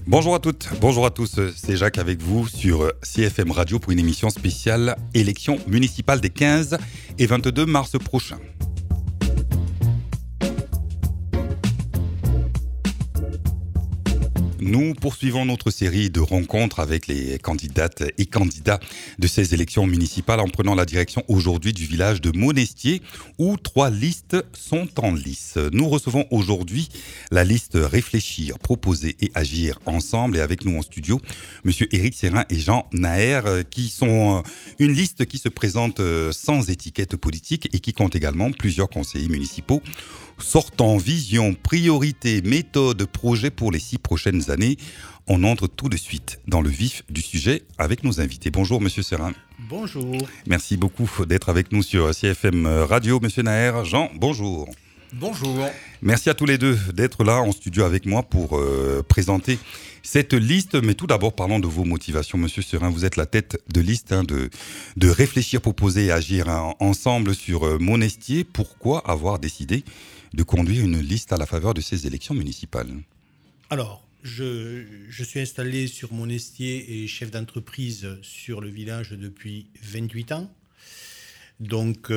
Bonjour à toutes, bonjour à tous, c'est Jacques avec vous sur CFM Radio pour une émission spéciale élection municipale des 15 et 22 mars prochains. Nous poursuivons notre série de rencontres avec les candidates et candidats de ces élections municipales en prenant la direction aujourd'hui du village de Monestier où 3 listes sont en lice. Nous recevons aujourd'hui la liste Réfléchir, Proposer et Agir ensemble et avec nous en studio, monsieur Éric Serin et Jean Naher qui sont une liste qui se présente sans étiquette politique et qui compte également plusieurs conseillers municipaux. Sortant, vision, priorité, méthode, projet pour les 6 prochaines années. On entre tout de suite dans le vif du sujet avec nos invités. Bonjour Monsieur Serin. Bonjour. Merci beaucoup d'être avec nous sur CFM Radio. Monsieur Naher, Jean, bonjour. Bonjour. Merci à tous les deux d'être là en studio avec moi pour présenter cette liste. Mais tout d'abord, parlons de vos motivations. Monsieur Serin, vous êtes la tête de liste de Réfléchir, Proposer et Agir ensemble sur Monestier. Pourquoi avoir décidé de conduire une liste à la faveur de ces élections municipales? Alors, je suis installé sur Monestier et chef d'entreprise sur le village depuis 28 ans. Donc,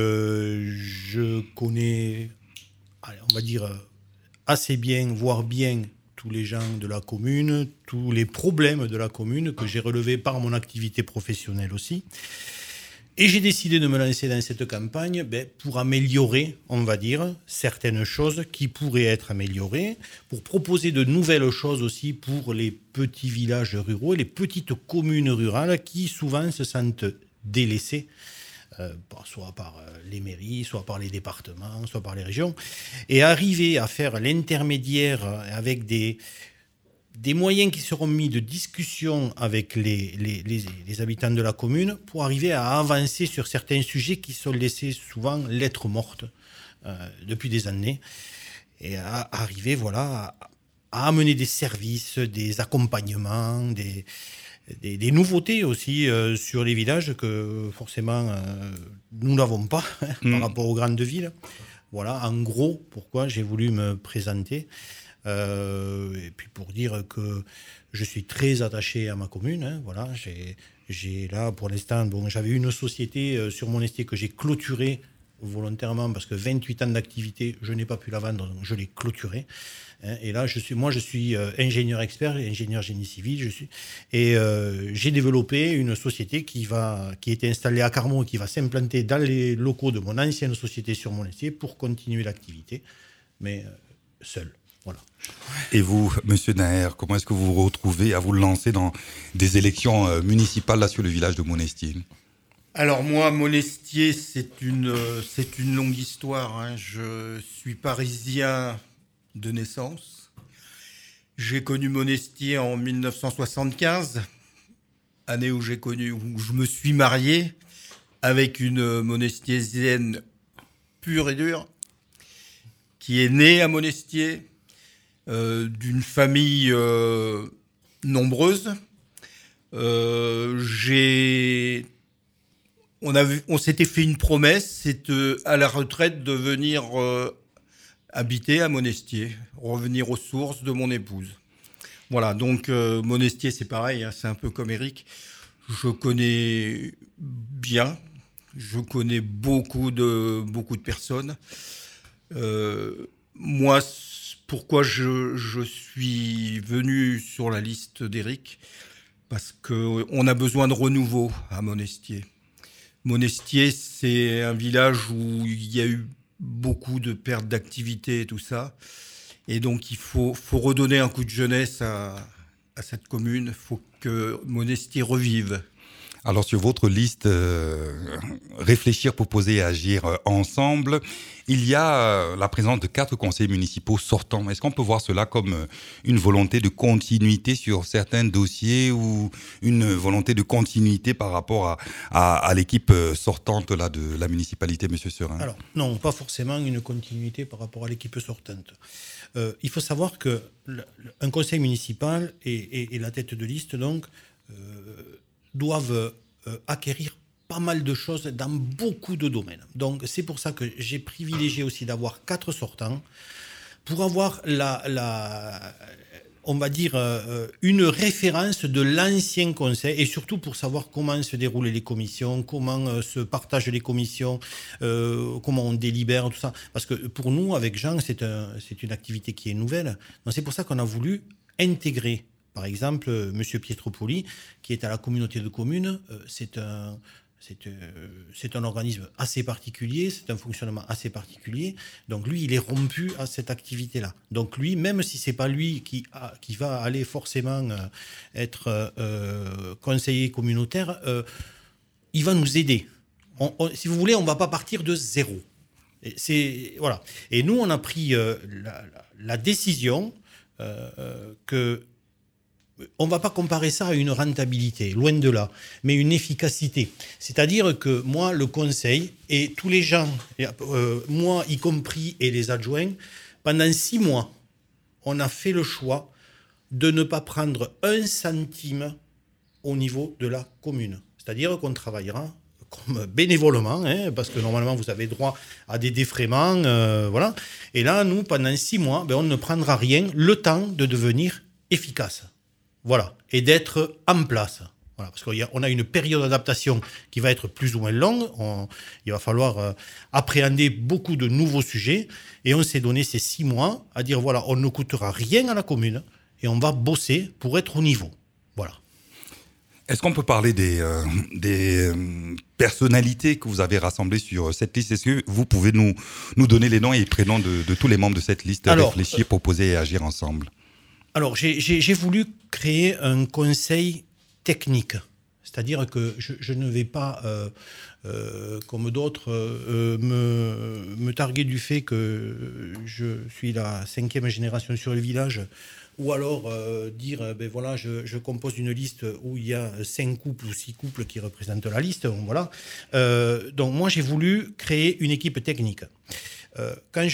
je connais, on va dire, assez bien, voire bien, tous les gens de la commune, tous les problèmes de la commune que j'ai relevés par mon activité professionnelle aussi. Et j'ai décidé de me lancer dans cette campagne pour améliorer, on va dire, certaines choses qui pourraient être améliorées, pour proposer de nouvelles choses aussi pour les petits villages ruraux et les petites communes rurales qui souvent se sentent délaissées, soit par les mairies, soit par les départements, soit par les régions, et arriver à faire l'intermédiaire avec des moyens qui seront mis de discussion avec les habitants de la commune pour arriver à avancer sur certains sujets qui sont laissés souvent lettres mortes depuis des années et à arriver à amener des services, des accompagnements, des nouveautés aussi sur les villages que forcément nous n'avons pas par rapport aux grandes villes. Voilà, en gros, pourquoi j'ai voulu me présenter. Et puis pour dire que je suis très attaché à ma commune, voilà, j'ai là pour l'instant, j'avais une société sur Monestier que j'ai clôturée volontairement parce que 28 ans d'activité, je n'ai pas pu la vendre, donc je l'ai clôturée. Et là, je suis ingénieur expert, ingénieur génie civil, j'ai développé une société qui est installée à Carmont et qui va s'implanter dans les locaux de mon ancienne société sur Monestier pour continuer l'activité, mais seul. Voilà. Et vous, Monsieur Naher, comment est-ce que vous vous retrouvez à vous lancer dans des élections municipales là sur le village de Monestier? Alors moi, Monestier, c'est une longue histoire, hein. Je suis parisien de naissance. J'ai connu Monestier en 1975, année où je me suis marié avec une monestiésienne pure et dure qui est née à Monestier. D'une famille nombreuse. On s'était fait une promesse, c'est à la retraite de venir habiter à Monestier, revenir aux sources de mon épouse. Voilà, donc Monestier c'est pareil, hein, c'est un peu comme Éric. Je connais bien, je connais beaucoup de personnes. Moi, pourquoi je suis venu sur la liste d'Éric? Parce qu'on a besoin de renouveau à Monestier. Monestier, c'est un village où il y a eu beaucoup de pertes d'activité et tout ça. Et donc, il faut redonner un coup de jeunesse à cette commune. Il faut que Monestier revive. Alors sur votre liste Réfléchir, Proposer et Agir ensemble, il y a la présence de 4 conseillers municipaux sortants. Est-ce qu'on peut voir cela comme une volonté de continuité sur certains dossiers ou une volonté de continuité par rapport à l'équipe sortante là, de la municipalité, Monsieur Serin? Alors non, pas forcément une continuité par rapport à l'équipe sortante. Il faut savoir qu'un conseil municipal et la tête de liste donc doivent acquérir pas mal de choses dans beaucoup de domaines. Donc c'est pour ça que j'ai privilégié aussi d'avoir 4 sortants pour avoir on va dire, une référence de l'ancien conseil, et surtout pour savoir comment se déroulent les commissions, comment se partagent les commissions, comment on délibère, tout ça. Parce que pour nous, avec Jean, c'est une activité qui est nouvelle. Donc c'est pour ça qu'on a voulu intégrer, par exemple, M. Pietropoli, qui est à la communauté de communes. C'est un organisme assez particulier, c'est un fonctionnement assez particulier. Donc lui, il est rompu à cette activité-là. Donc lui, même si c'est pas lui qui va aller forcément être conseiller communautaire, il va nous aider. Si vous voulez, on va pas partir de zéro. Voilà. Et nous, on a pris la décision que on ne va pas comparer ça à une rentabilité, loin de là, mais une efficacité. C'est-à-dire que moi, le conseil, et tous les gens, moi y compris et les adjoints, pendant 6 mois, on a fait le choix de ne pas prendre 1 centime au niveau de la commune. C'est-à-dire qu'on travaillera comme bénévolement, parce que normalement vous avez droit à des défraiements, voilà. Et là, nous, pendant 6 mois, on ne prendra rien, le temps de devenir efficace. Voilà, et d'être en place. Voilà, parce qu'on a une période d'adaptation qui va être plus ou moins longue. Il va falloir appréhender beaucoup de nouveaux sujets. Et on s'est donné ces 6 mois à dire, voilà, on ne coûtera rien à la commune et on va bosser pour être au niveau. Voilà. Est-ce qu'on peut parler des personnalités que vous avez rassemblées sur cette liste? Est-ce que vous pouvez nous donner les noms et les prénoms de tous les membres de cette liste? Alors, réfléchir, proposer et agir ensemble. Alors, j'ai voulu créer un conseil technique. C'est-à-dire que je ne vais pas, comme d'autres, me targuer du fait que je suis la 5e génération sur le village, ou alors dire, voilà, je compose une liste où il y a 5 couples ou 6 couples qui représentent la liste. Voilà. Donc moi, j'ai voulu créer une équipe technique. Quand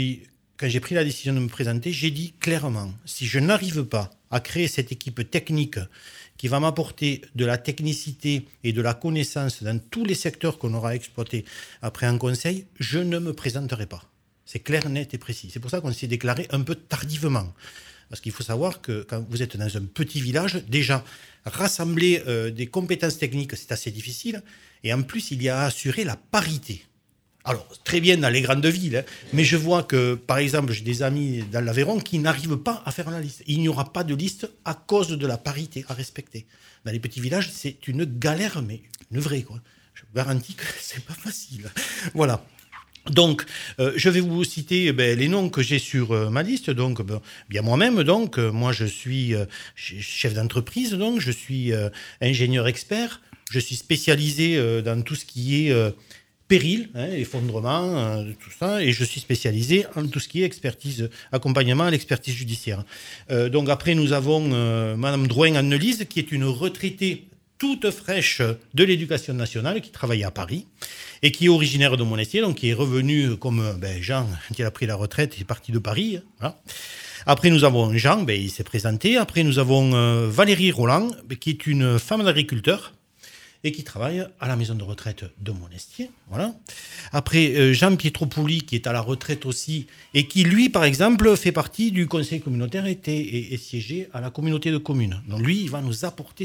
j'ai pris la décision de me présenter, j'ai dit clairement, si je n'arrive pas à créer cette équipe technique qui va m'apporter de la technicité et de la connaissance dans tous les secteurs qu'on aura exploités après un conseil, je ne me présenterai pas. C'est clair, net et précis. C'est pour ça qu'on s'est déclaré un peu tardivement. Parce qu'il faut savoir que quand vous êtes dans un petit village, déjà, rassembler des compétences techniques, c'est assez difficile. Et en plus, il y a à assurer la parité. Alors, très bien dans les grandes villes, mais je vois que, par exemple, j'ai des amis dans l'Aveyron qui n'arrivent pas à faire la liste. Il n'y aura pas de liste à cause de la parité à respecter. Dans les petits villages, c'est une galère, mais une vraie, quoi. Je vous garantis que c'est pas facile. Voilà. Donc, je vais vous citer les noms que j'ai sur ma liste. Donc, bien moi-même, moi je suis chef d'entreprise, donc je suis ingénieur expert. Je suis spécialisé dans tout ce qui est péril, effondrement, tout ça, et je suis spécialisé en tout ce qui est expertise, accompagnement à l'expertise judiciaire. Donc après, nous avons Madame Drouin-Annelise, qui est une retraitée toute fraîche de l'éducation nationale, qui travaillait à Paris, et qui est originaire de Monestier, donc qui est revenue comme Jean, qui a pris la retraite, il est parti de Paris. Voilà. Après, nous avons Jean, il s'est présenté. Après, nous avons Valérie Roland, qui est une femme d'agriculteur, et qui travaille à la maison de retraite de Monestier. Voilà. Après, Jean Pietropoli, qui est à la retraite aussi, et qui, lui, par exemple, fait partie du conseil communautaire et siégé à la communauté de communes. Donc lui, il va nous apporter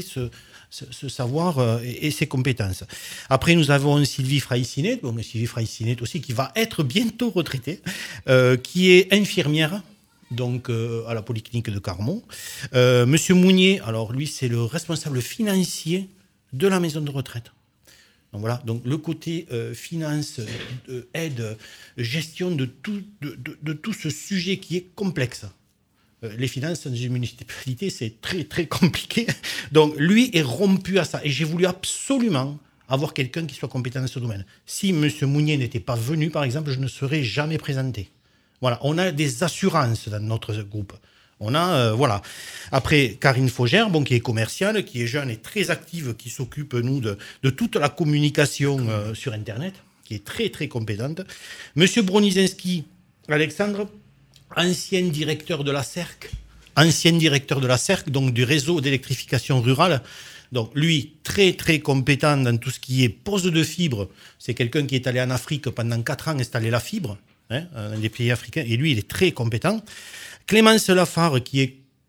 ce savoir et ses compétences. Après, nous avons Sylvie Fraïcinet, Sylvie Fraïcinet aussi, qui va être bientôt retraitée, qui est infirmière, donc à la polyclinique de Carmont. Monsieur Mounier, alors lui, c'est le responsable financier de la maison de retraite. Donc voilà, donc le côté finance, aide, gestion de tout ce sujet qui est complexe. Les finances dans une municipalité, c'est très très compliqué. Donc lui est rompu à ça. Et j'ai voulu absolument avoir quelqu'un qui soit compétent dans ce domaine. Si M. Mounier n'était pas venu, par exemple, je ne serais jamais présenté. Voilà, on a des assurances dans notre groupe. On a, voilà. Après, Karine Faugère, qui est commerciale, qui est jeune et très active, qui s'occupe, nous, de toute la communication sur Internet, qui est très, très compétente. Monsieur Bronizinski, Alexandre, ancien directeur de la CERC, donc du réseau d'électrification rurale. Donc, lui, très, très compétent dans tout ce qui est pose de fibre. C'est quelqu'un qui est allé en Afrique pendant 4 ans installer la fibre, dans les pays africains, et lui, il est très compétent. Clémence Lafare, qui est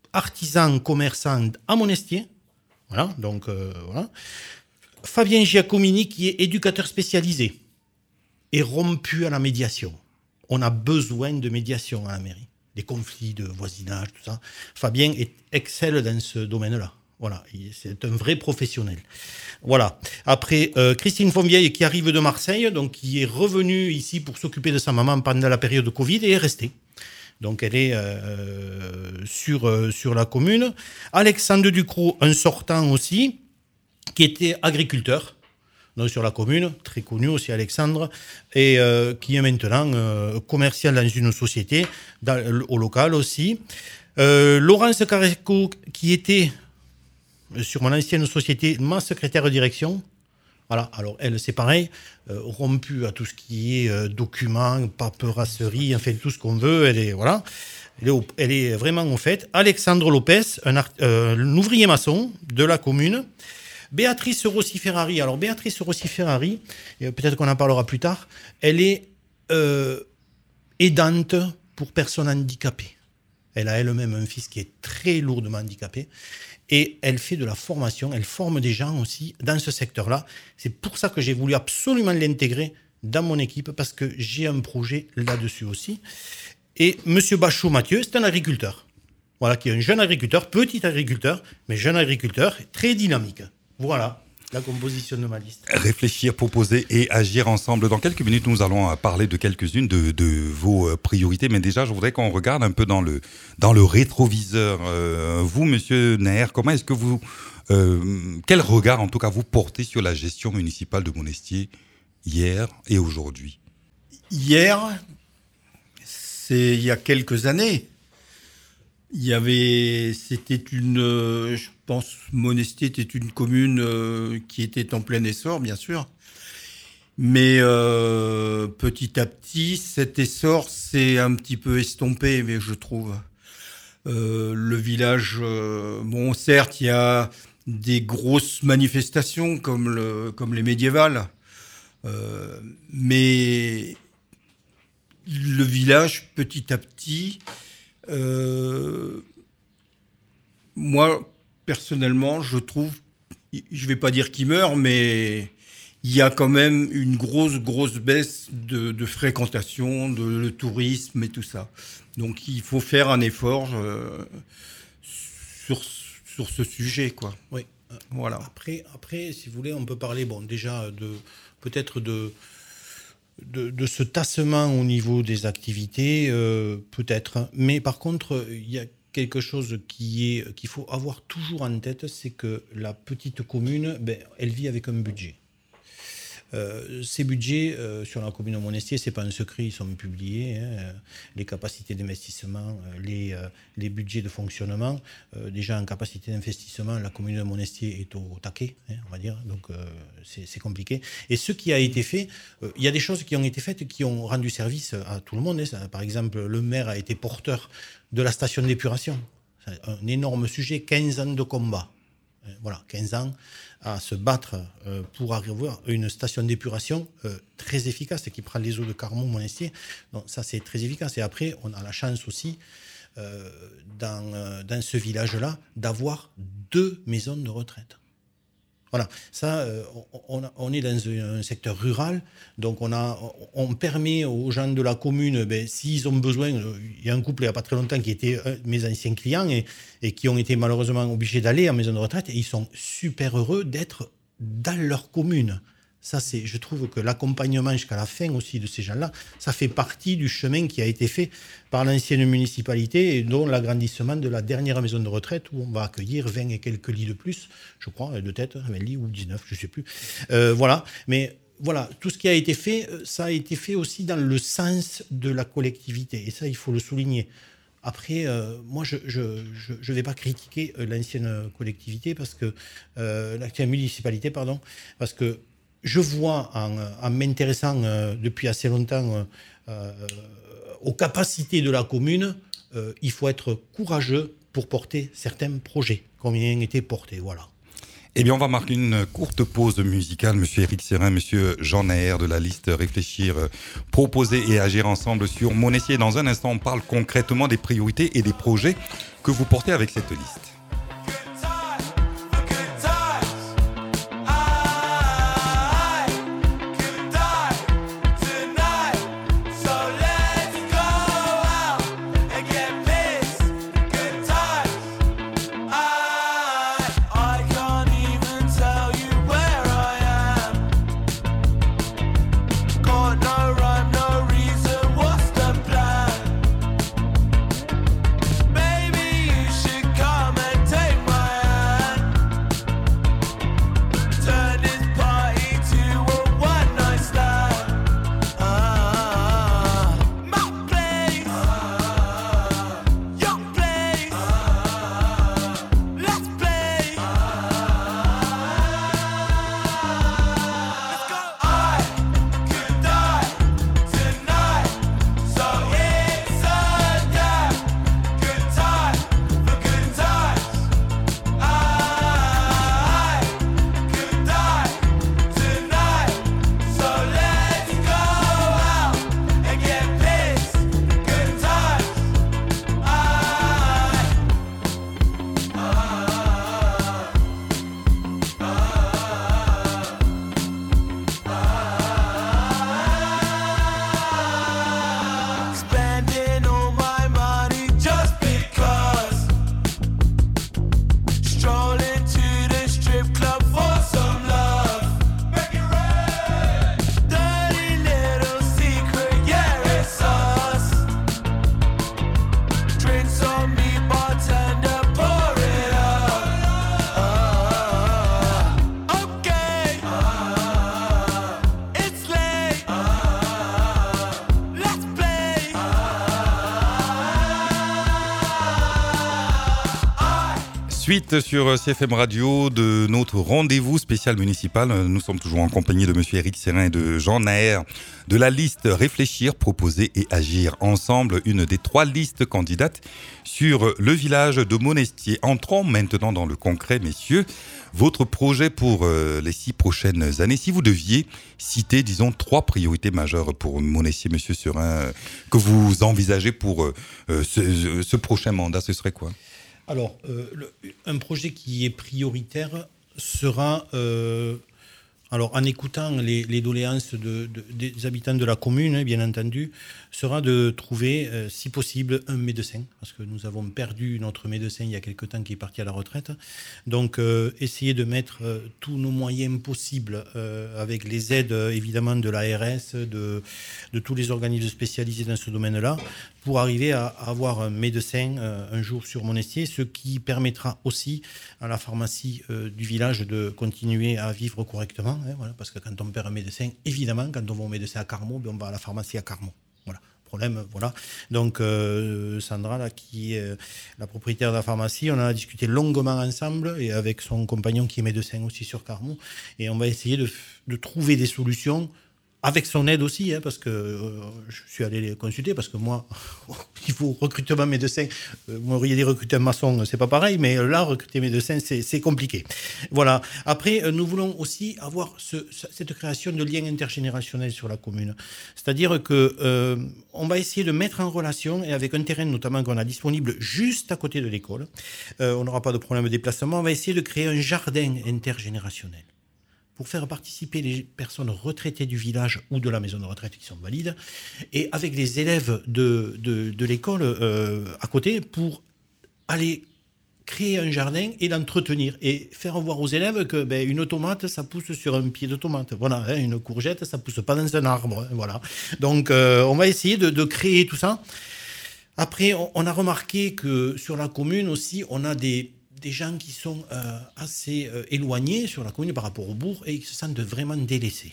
artisan commerçant à Monestier. Voilà, donc voilà. Fabien Giacomini, qui est éducateur spécialisé et rompu à la médiation. On a besoin de médiation à la mairie. Des conflits de voisinage, tout ça. Fabien excelle dans ce domaine-là. Voilà, c'est un vrai professionnel. Voilà. Après, Christine Fonvieille, qui arrive de Marseille, donc qui est revenue ici pour s'occuper de sa maman pendant la période de Covid et est restée. Donc elle est sur la commune. Alexandre Ducrot, un sortant aussi, qui était agriculteur, donc sur la commune, très connu aussi Alexandre, et qui est maintenant commercial dans une société, au local aussi. Laurence Caresco, qui était sur mon ancienne société, ma secrétaire de direction. Voilà, alors elle, c'est pareil, rompue à tout ce qui est documents, paperasserie, enfin tout ce qu'on veut, elle est vraiment au fait. Alexandre Lopez, un ouvrier maçon de la commune. Béatrice Rossi-Ferrari, alors Béatrice Rossi-Ferrari, peut-être qu'on en parlera plus tard, elle est aidante pour personnes handicapées. Elle a elle-même un fils qui est très lourdement handicapé. Et elle fait de la formation, elle forme des gens aussi dans ce secteur-là. C'est pour ça que j'ai voulu absolument l'intégrer dans mon équipe, parce que j'ai un projet là-dessus aussi. Et M. Bachot Mathieu, c'est un agriculteur. Voilà, qui est un jeune agriculteur, petit agriculteur, mais jeune agriculteur, très dynamique. Voilà la composition de ma liste. Réfléchir, proposer et agir ensemble. Dans quelques minutes, nous allons parler de quelques-unes de vos priorités. Mais déjà, je voudrais qu'on regarde un peu dans le rétroviseur. Vous, Monsieur Naher, comment est-ce que vous... quel regard, en tout cas, vous portez sur la gestion municipale de Monestier hier et aujourd'hui? Hier, c'est il y a quelques années. C'était je pense, Monestier était une commune qui était en plein essor, bien sûr. Mais petit à petit, cet essor s'est un petit peu estompé, mais je trouve. Le village, bon, certes, il y a des grosses manifestations comme les médiévales, mais le village, petit à petit, moi, personnellement, je trouve, je vais pas dire qu'il meurt, mais il y a quand même une grosse baisse de fréquentation, de tourisme et tout ça. Donc, il faut faire un effort sur ce sujet, quoi. Oui. Voilà. Après, si vous voulez, on peut parler, bon, déjà peut-être de ce tassement au niveau des activités, peut-être. Mais par contre, il y a quelque chose qu'il faut avoir toujours en tête, c'est que la petite commune, elle vit avec un budget. Ces budgets sur la commune de Monestier, c'est pas un secret, ils sont publiés. Les capacités d'investissement, les budgets de fonctionnement. Déjà en capacité d'investissement, la commune de Monestier est au taquet, on va dire. Donc c'est compliqué. Et ce qui a été fait, il y a des choses qui ont été faites qui ont rendu service à tout le monde. Par exemple, le maire a été porteur de la station d'épuration. C'est un énorme sujet, 15 ans de combat. Voilà, 15 ans à se battre pour avoir une station d'épuration très efficace qui prend les eaux de Carmont-Monestier. Donc ça, c'est très efficace. Et après, on a la chance aussi, dans ce village-là, d'avoir 2 maisons de retraite. Voilà, ça, on est dans un secteur rural, donc on permet aux gens de la commune, s'ils ont besoin, il y a un couple il n'y a pas très longtemps qui était mes anciens clients et qui ont été malheureusement obligés d'aller en maison de retraite, et ils sont super heureux d'être dans leur commune. Ça, je trouve que l'accompagnement jusqu'à la fin aussi de ces gens-là, ça fait partie du chemin qui a été fait par l'ancienne municipalité, et dont l'agrandissement de la dernière maison de retraite où on va accueillir 20 et quelques lits de plus, je crois, de tête, 20 lits ou 19, je ne sais plus. Voilà, mais voilà, tout ce qui a été fait, ça a été fait aussi dans le sens de la collectivité, et ça, il faut le souligner. Après, moi, je ne vais pas critiquer l'ancienne collectivité, l'ancienne municipalité, parce que je vois, en m'intéressant depuis assez longtemps aux capacités de la commune, il faut être courageux pour porter certains projets, comme ils ont été portés. Voilà. Eh bien, on va marquer une courte pause musicale. Monsieur Éric Serin, Monsieur Jean Naher de la liste Réfléchir, proposer et agir ensemble sur Monestier. Dans un instant, on parle concrètement des priorités et des projets que vous portez avec cette liste. Suite sur CFM Radio de notre rendez-vous spécial municipal. Nous sommes toujours en compagnie de Monsieur Éric Serin et de Jean Naher de la liste Réfléchir, proposer et agir ensemble, une des 3 listes candidates sur le village de Monestier. Entrons maintenant dans le concret, messieurs. Votre projet pour les 6 prochaines années, si vous deviez citer, disons, 3 priorités majeures pour Monestier, Monsieur Serin, que vous envisagez pour ce prochain mandat, ce serait quoi ? Alors, un projet qui est prioritaire sera, alors en écoutant les doléances des habitants de la commune, bien entendu, sera de trouver, si possible, un médecin, parce que nous avons perdu notre médecin il y a quelque temps qui est parti à la retraite. Donc, essayer de mettre tous nos moyens possibles, avec les aides, évidemment, de l'ARS, de tous les organismes spécialisés dans ce domaine-là, pour arriver à avoir un médecin un jour sur Monestier, ce qui permettra aussi à la pharmacie du village de continuer à vivre correctement. Voilà, parce que quand on perd un médecin, évidemment, quand on va au médecin à Carmaux, on va à la pharmacie à Carmaux. Voilà. Problème, voilà. Donc, Sandra, là, qui est la propriétaire de la pharmacie, on en a discuté longuement ensemble, et avec son compagnon qui est médecin aussi sur Carmaux, et on va essayer de trouver des solutions, avec son aide aussi, parce que je suis allé les consulter, parce que moi, il faut recrutement médecin. Vous m'auriez dit recruter un maçon, c'est pas pareil, mais là, recruter médecin, c'est compliqué. Voilà. Après, nous voulons aussi avoir cette création de liens intergénérationnels sur la commune. C'est-à-dire que on va essayer de mettre en relation, et avec un terrain notamment qu'on a disponible juste à côté de l'école, on n'aura pas de problème de déplacement, on va essayer de créer un jardin intergénérationnel, pour faire participer les personnes retraitées du village ou de la maison de retraite qui sont valides, et avec les élèves de l'école à côté, pour aller créer un jardin et l'entretenir, et faire voir aux élèves que une tomate, ça pousse sur un pied de tomate. Voilà, une courgette, ça pousse pas dans un arbre. Voilà. Donc, on va essayer de créer tout ça. Après, on a remarqué que sur la commune aussi, on a des gens qui sont assez éloignés sur la commune par rapport au bourg, et qui se sentent vraiment délaissés.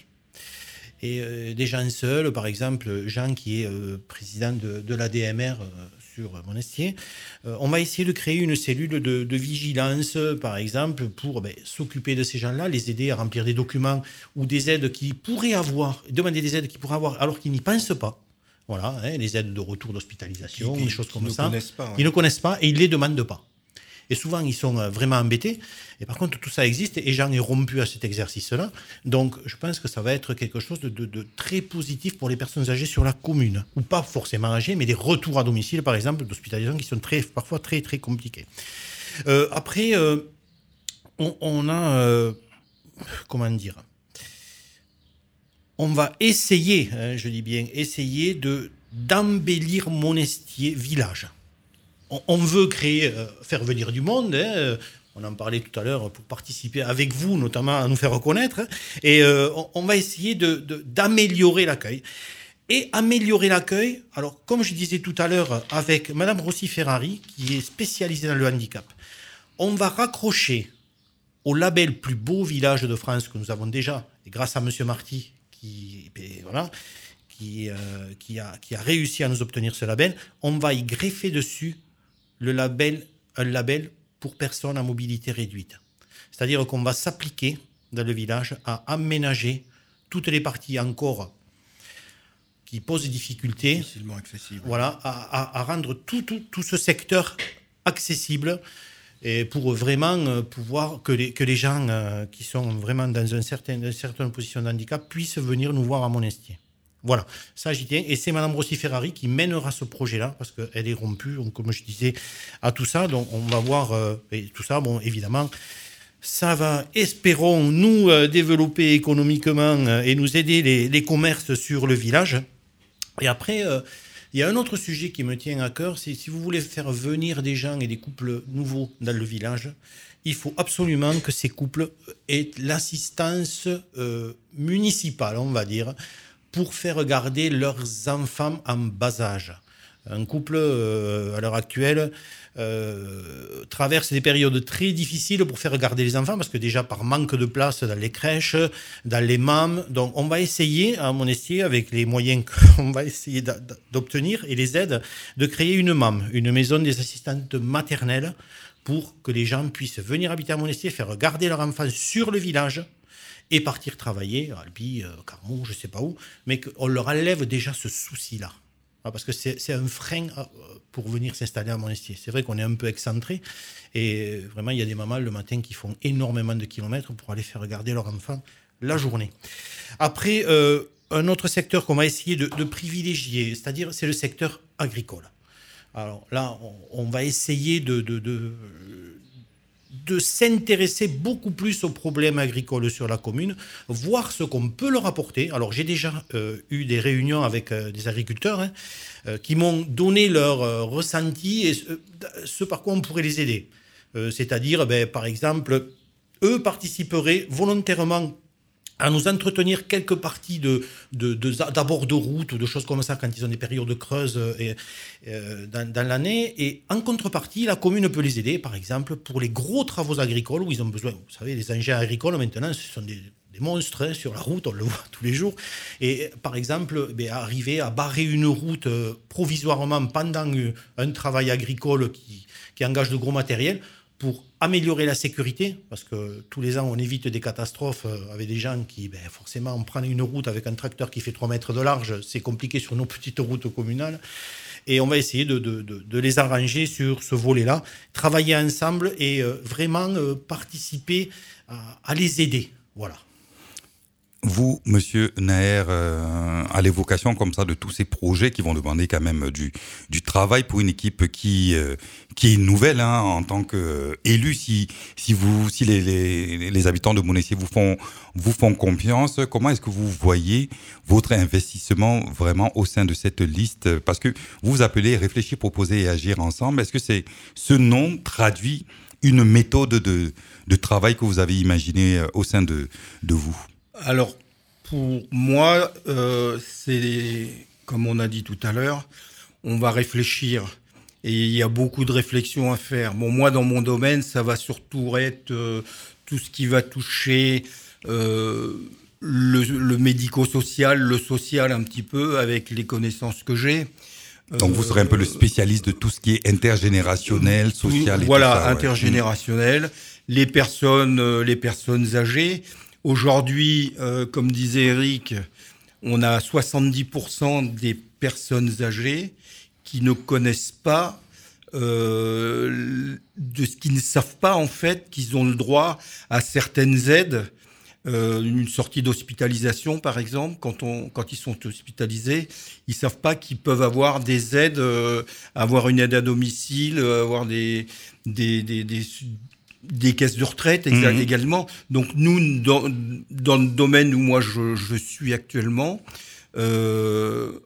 Et des gens seuls, par exemple, Jean qui est président de l'ADMR sur Monestier, on va essayer de créer une cellule de vigilance, par exemple, pour s'occuper de ces gens-là, les aider à remplir des documents ou des aides qu'ils pourraient avoir, demander des aides qu'ils pourraient avoir alors qu'ils n'y pensent pas. Voilà, les aides de retour d'hospitalisation, des choses comme ça. Ils ne connaissent pas et ils ne les demandent pas. Et souvent, ils sont vraiment embêtés. Et par contre, tout ça existe et j'en ai rompu à cet exercice-là. Donc, je pense que ça va être quelque chose de très positif pour les personnes âgées sur la commune. Ou pas forcément âgées, mais des retours à domicile, par exemple, d'hospitalisation qui sont parfois très, très compliqués. Après, on a... comment dire ? On va essayer, je dis bien, essayer d'embellir Monestier village. On veut faire venir du monde, on en parlait tout à l'heure, pour participer avec vous, notamment à nous faire reconnaître, et on va essayer d'améliorer l'accueil. Et améliorer l'accueil, alors comme je disais tout à l'heure avec Madame Rossi Ferrari, qui est spécialisée dans le handicap, on va raccrocher au label plus beau village de France que nous avons déjà, et grâce à Monsieur Marty, qui a réussi à nous obtenir ce label, on va y greffer dessus un label pour personnes à mobilité réduite. C'est-à-dire qu'on va s'appliquer dans le village à aménager toutes les parties encore qui posent des difficultés, difficilement accessible. Voilà, à rendre tout ce secteur accessible et pour vraiment pouvoir que les gens qui sont vraiment dans une certaine position de handicap puissent venir nous voir à Monestier. Voilà, ça j'y tiens. Et c'est Mme Rossi Ferrari qui mènera ce projet-là, parce qu'elle est rompue, donc, comme je disais, à tout ça. Donc on va voir, et tout ça, bon, évidemment, ça va, espérons, nous développer économiquement et nous aider les commerces sur le village. Et après, il y a un autre sujet qui me tient à cœur, c'est si vous voulez faire venir des gens et des couples nouveaux dans le village, il faut absolument que ces couples aient l'assistance municipale, on va dire, pour faire garder leurs enfants en bas âge. Un couple, à l'heure actuelle, traverse des périodes très difficiles pour faire garder les enfants, parce que déjà par manque de place dans les crèches, dans les MAM. Donc on va essayer, à Monestier, avec les moyens qu'on va essayer d'obtenir et les aides, de créer une MAM, une maison des assistantes maternelles, pour que les gens puissent venir habiter à Monestier, faire garder leurs enfants sur le village, et partir travailler à Albi, Carmaux, je ne sais pas où, mais qu'on leur enlève déjà ce souci-là. Parce que c'est un frein pour venir s'installer à Monestier. C'est vrai qu'on est un peu excentré, et vraiment, il y a des mamans le matin qui font énormément de kilomètres pour aller faire garder leur enfant la journée. Après, un autre secteur qu'on va essayer de privilégier, c'est-à-dire c'est le secteur agricole. Alors là, on va essayer de s'intéresser beaucoup plus aux problèmes agricoles sur la commune, voir ce qu'on peut leur apporter. Alors j'ai déjà eu des réunions avec des agriculteurs qui m'ont donné leur ressenti et ce par quoi on pourrait les aider. C'est-à-dire, par exemple, eux participeraient volontairement à nous entretenir quelques parties d'abord de route ou de choses comme ça quand ils ont des périodes creuses dans l'année. Et en contrepartie, la commune peut les aider, par exemple, pour les gros travaux agricoles où ils ont besoin. Vous savez, les engins agricoles, maintenant, ce sont des monstres sur la route, on le voit tous les jours. Et par exemple, arriver à barrer une route provisoirement pendant un travail agricole qui engage de gros matériel, pour améliorer la sécurité, parce que tous les ans, on évite des catastrophes avec des gens qui, forcément, on prend une route avec un tracteur qui fait 3 mètres de large, c'est compliqué sur nos petites routes communales, et on va essayer de les arranger sur ce volet-là, travailler ensemble et vraiment participer à les aider. Voilà. Vous, Monsieur Naher, à l'évocation comme ça de tous ces projets qui vont demander quand même du travail pour une équipe qui est nouvelle en tant qu'élu. Si les habitants de Monestier vous font confiance, comment est-ce que vous voyez votre investissement vraiment au sein de cette liste? Parce que vous vous appelez Réfléchir, proposer et agir ensemble. Est-ce que ce nom traduit une méthode de travail que vous avez imaginée au sein de vous? Alors, pour moi, c'est, comme on a dit tout à l'heure, on va réfléchir. Et il y a beaucoup de réflexions à faire. Bon, moi, dans mon domaine, ça va surtout être tout ce qui va toucher le médico-social, le social un petit peu, avec les connaissances que j'ai. Donc vous serez un peu le spécialiste de tout ce qui est intergénérationnel, social et voilà, tout ça. Intergénérationnel, les personnes âgées. Aujourd'hui, comme disait Eric, on a 70% des personnes âgées qui ne connaissent pas de ce qu'ils ne savent pas en fait qu'ils ont le droit à certaines aides. Une sortie d'hospitalisation, par exemple, quand ils sont hospitalisés, ils savent pas qu'ils peuvent avoir des aides, avoir une aide à domicile, avoir des caisses de retraite également. Donc nous, dans le domaine où moi je suis actuellement, je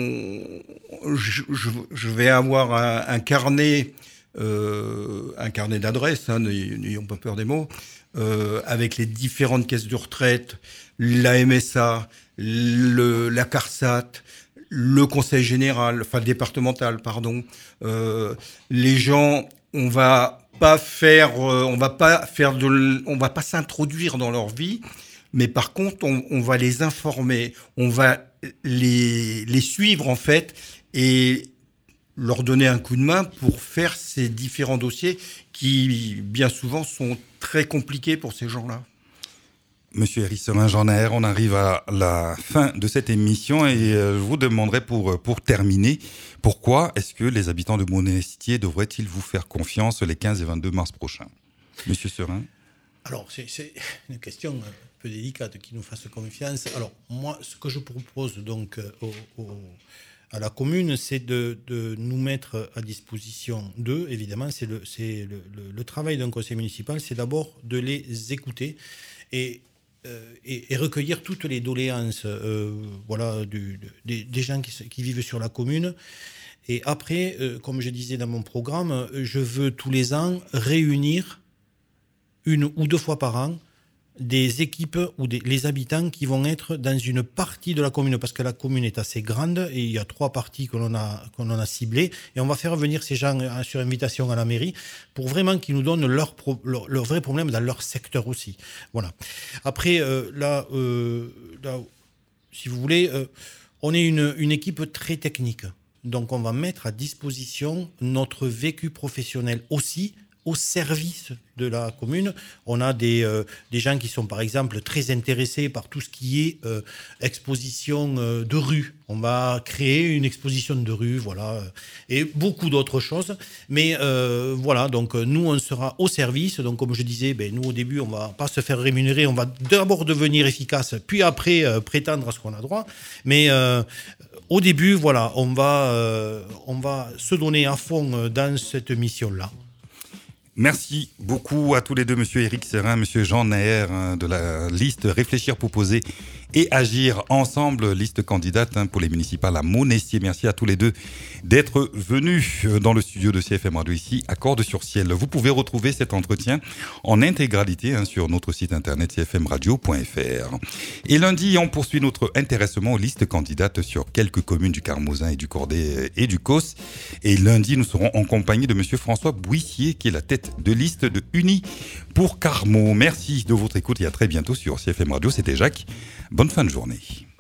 vais avoir un carnet d'adresses, n'ayons pas peur des mots, avec les différentes caisses de retraite, la MSA, la CARSAT, le Conseil général, enfin départemental, pardon. Les gens, on va pas s'introduire dans leur vie, mais par contre, on va les informer, on va les suivre en fait et leur donner un coup de main pour faire ces différents dossiers qui, bien souvent, sont très compliqués pour ces gens-là. Monsieur Éric Jean Naher, on arrive à la fin de cette émission et je vous demanderai pour terminer, pourquoi est-ce que les habitants de Monestier devraient-ils vous faire confiance les 15 et 22 mars prochains? Monsieur Serin? Alors, c'est une question un peu délicate qui nous fasse confiance. Alors, moi, ce que je propose donc à la commune, c'est de nous mettre à disposition d'eux. Évidemment, c'est le travail d'un conseil municipal, c'est d'abord de les écouter et recueillir toutes les doléances des gens qui vivent sur la commune. Et après, comme je disais dans mon programme, je veux tous les ans réunir 1 ou 2 fois par an des équipes ou les habitants qui vont être dans une partie de la commune, parce que la commune est assez grande et il y a 3 parties que l'on a ciblées, et on va faire venir ces gens sur invitation à la mairie pour vraiment qu'ils nous donnent leurs vrais problèmes dans leur secteur aussi. Voilà. Après, là, si vous voulez, on est une équipe très technique, donc on va mettre à disposition notre vécu professionnel aussi au service de la commune. On a des gens qui sont par exemple très intéressés par tout ce qui est exposition de rue. On va créer une exposition de rue, voilà, et beaucoup d'autres choses. Mais voilà, donc nous on sera au service. Donc comme je disais, nous au début on va pas se faire rémunérer, on va d'abord devenir efficace, puis après prétendre à ce qu'on a droit. Mais au début, voilà, on va se donner à fond dans cette mission-là. Merci beaucoup à tous les deux, monsieur Éric Serin, monsieur Jean Naher, de la liste Réfléchir, Proposer et Agir ensemble, liste candidate pour les municipales à Monestier. Merci à tous les deux d'être venus dans le studio de CFM Radio ici à Cordes-sur-Ciel. Vous pouvez retrouver cet entretien en intégralité sur notre site internet cfmradio.fr. Et lundi, on poursuit notre intéressement aux listes candidates sur quelques communes du Carmozin et du Cordet et du Causse. Et lundi, nous serons en compagnie de monsieur François Bouissier, qui est la tête de liste de Unis pour Carmaux. Merci de votre écoute et à très bientôt sur CFM Radio. C'était Jacques. Bonne fin de journée.